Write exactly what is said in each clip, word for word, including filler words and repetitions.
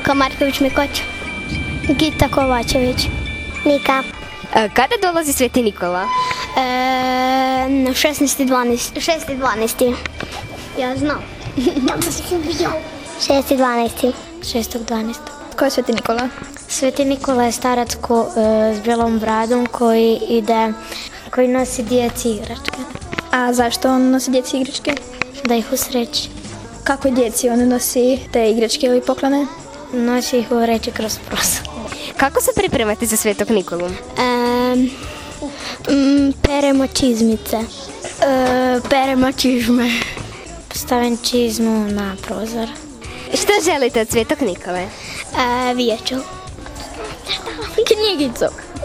Luka Marković Mikoć. Gita Kovačević. Nika. Kada dolazi Sveti Nikola? E, šesnaesti dvanaesti. šesti dvanaesti. Ja znam. šesti dvanaesti. šestog dvanaestog. Ko je Sveti Nikola? Sveti Nikola je starac ko, e, s bijelom bradom koji ide, koji nosi djeci igračke. A zašto on nosi djeci igračke? Da ih usreći. Kako djeci on nosi te igračke ili poklone? Nosi ih u vreći kroz prozor. Kako se pripremate za Svetog Nikolu? E, m, peremo čizmice. E, peremo čižme. Stavim čizmu na prozor. Što želite od Svetog Nikole? E, vijeću. Knjigicu.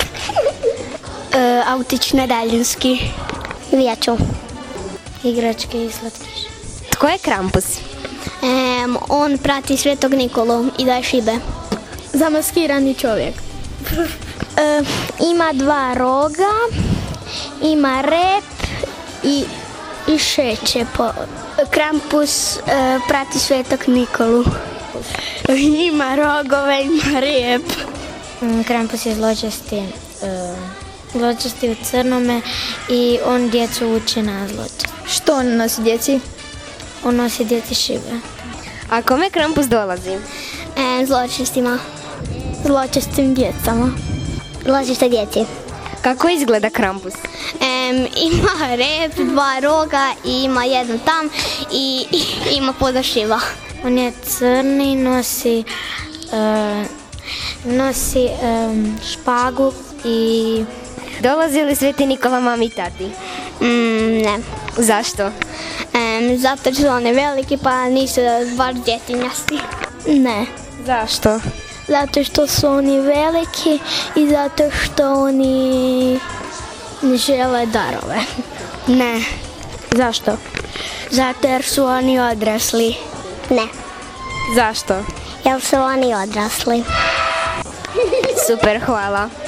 E, autić na daljinski. Vijeću. Igračke i slatkiš. Tko je Krampus? E, on prati Svetog Nikolu i daje šibe. Zamaskirani čovjek. E, ima dva roga, ima rep i, i šeće. Po. Krampus e, prati Svetog Nikolu. Ima rogove, ima rep. Krampus je zločesti, e, zločesti u crnome i on djecu uči na zločest. Što on nosi djeci? On nosi djeci šibe. A kome Krampus dolazi? E, zločestima. Zločestim djecama. Zločeste djeci. Kako izgleda Krampus? Um, ima rep, dva roga i ima jednu tam i, i ima podošiva. On je crni, nosi, uh, nosi um, špagu i... Dolazi li Sveti Nikola mami i tati? Mm, ne. Zašto? Um, zato što su oni veliki pa nisu baš djetinjasti. Ne. Zašto? Zato što su oni veliki i zato što oni ne žele darove. Ne. Zašto? Zato jer su oni odrasli. Ne. Zašto? Jer su oni odrasli. Super, hvala.